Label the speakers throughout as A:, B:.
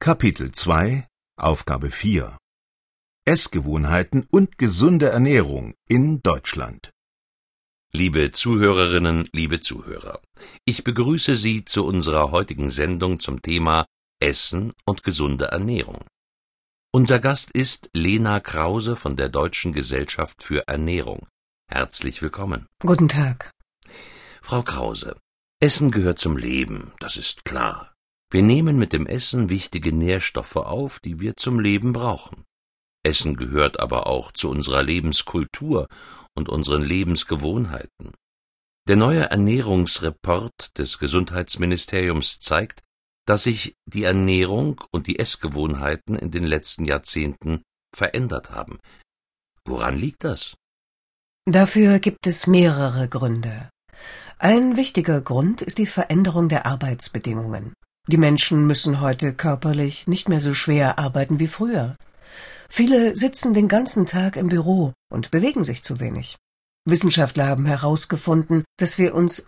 A: Kapitel 2, Aufgabe 4: Essgewohnheiten und gesunde Ernährung in Deutschland.
B: Liebe Zuhörerinnen, liebe Zuhörer, ich begrüße Sie zu unserer heutigen Sendung zum Thema Essen und gesunde Ernährung. Unser Gast ist Lena Krause von der Deutschen Gesellschaft für Ernährung. Herzlich willkommen.
C: Guten Tag.
B: Frau Krause, Essen gehört zum Leben, das ist klar. Wir nehmen mit dem Essen wichtige Nährstoffe auf, die wir zum Leben brauchen. Essen gehört aber auch zu unserer Lebenskultur und unseren Lebensgewohnheiten. Der neue Ernährungsreport des Gesundheitsministeriums zeigt, dass sich die Ernährung und die Essgewohnheiten in den letzten Jahrzehnten verändert haben. Woran liegt das?
C: Dafür gibt es mehrere Gründe. Ein wichtiger Grund ist die Veränderung der Arbeitsbedingungen. Die Menschen müssen heute körperlich nicht mehr so schwer arbeiten wie früher. Viele sitzen den ganzen Tag im Büro und bewegen sich zu wenig. Wissenschaftler haben herausgefunden, dass wir uns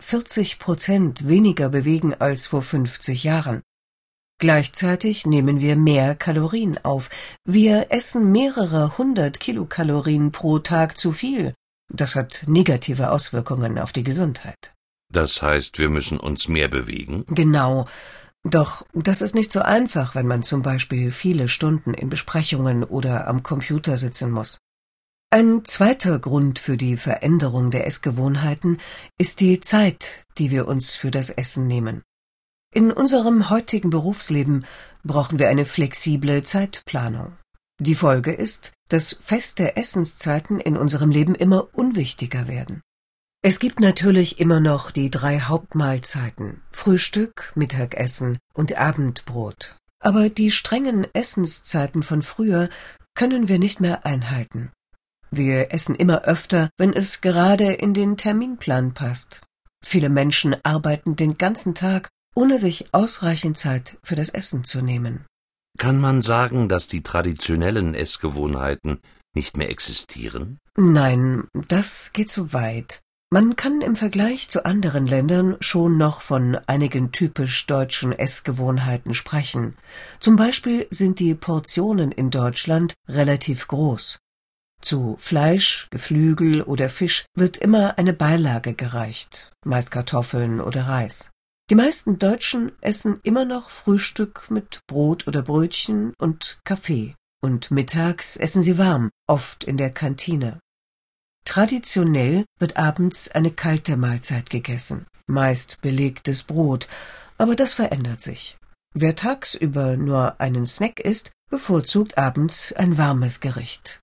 C: 40% weniger bewegen als vor 50 Jahren. Gleichzeitig nehmen wir mehr Kalorien auf. Wir essen mehrere 100 Kilokalorien pro Tag zu viel. Das hat negative Auswirkungen auf die Gesundheit.
B: Das heißt, wir müssen uns mehr bewegen?
C: Genau. Doch das ist nicht so einfach, wenn man zum Beispiel viele Stunden in Besprechungen oder am Computer sitzen muss. Ein zweiter Grund für die Veränderung der Essgewohnheiten ist die Zeit, die wir uns für das Essen nehmen. In unserem heutigen Berufsleben brauchen wir eine flexible Zeitplanung. Die Folge ist, dass feste Essenszeiten in unserem Leben immer unwichtiger werden. Es gibt natürlich immer noch die 3 Hauptmahlzeiten: Frühstück, Mittagessen und Abendbrot. Aber die strengen Essenszeiten von früher können wir nicht mehr einhalten. Wir essen immer öfter, wenn es gerade in den Terminplan passt. Viele Menschen arbeiten den ganzen Tag, ohne sich ausreichend Zeit für das Essen zu nehmen.
B: Kann man sagen, dass die traditionellen Essgewohnheiten nicht mehr existieren?
C: Nein, das geht zu weit. Man kann im Vergleich zu anderen Ländern schon noch von einigen typisch deutschen Essgewohnheiten sprechen. Zum Beispiel sind die Portionen in Deutschland relativ groß. Zu Fleisch, Geflügel oder Fisch wird immer eine Beilage gereicht, meist Kartoffeln oder Reis. Die meisten Deutschen essen immer noch Frühstück mit Brot oder Brötchen und Kaffee. Und mittags essen sie warm, oft in der Kantine. Traditionell wird abends eine kalte Mahlzeit gegessen, meist belegtes Brot, aber das verändert sich. Wer tagsüber nur einen Snack isst, bevorzugt abends ein warmes Gericht.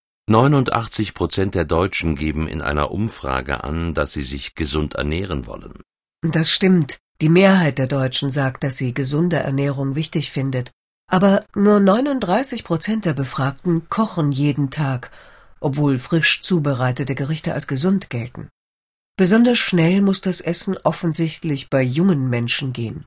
B: 89% der Deutschen geben in einer Umfrage an, dass sie sich gesund ernähren wollen.
C: Das stimmt. Die Mehrheit der Deutschen sagt, dass sie gesunde Ernährung wichtig findet. Aber nur 39% der Befragten kochen jeden Tag, obwohl frisch zubereitete Gerichte als gesund gelten. Besonders schnell muss das Essen offensichtlich bei jungen Menschen gehen.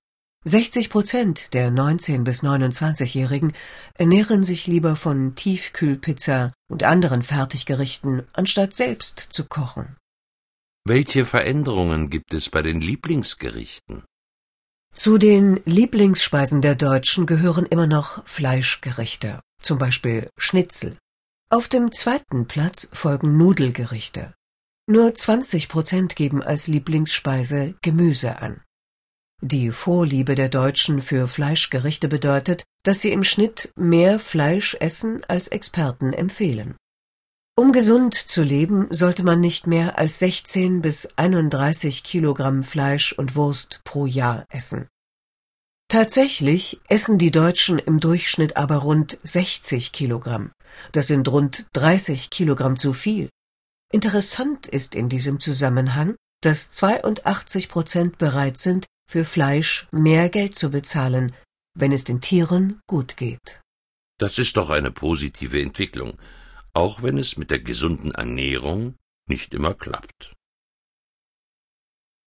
C: 60% der 19- bis 29-Jährigen ernähren sich lieber von Tiefkühlpizza und anderen Fertiggerichten, anstatt selbst zu kochen.
B: Welche Veränderungen gibt es bei den Lieblingsgerichten?
C: Zu den Lieblingsspeisen der Deutschen gehören immer noch Fleischgerichte, zum Beispiel Schnitzel. Auf dem zweiten Platz folgen Nudelgerichte. Nur 20% geben als Lieblingsspeise Gemüse an. Die Vorliebe der Deutschen für Fleischgerichte bedeutet, dass sie im Schnitt mehr Fleisch essen, als Experten empfehlen. Um gesund zu leben, sollte man nicht mehr als 16 bis 31 Kilogramm Fleisch und Wurst pro Jahr essen. Tatsächlich essen die Deutschen im Durchschnitt aber rund 60 Kilogramm. Das sind rund 30 Kilogramm zu viel. Interessant ist in diesem Zusammenhang, dass 82% bereit sind, für Fleisch mehr Geld zu bezahlen, wenn es den Tieren gut geht.
B: Das ist doch eine positive Entwicklung, auch wenn es mit der gesunden Ernährung nicht immer klappt.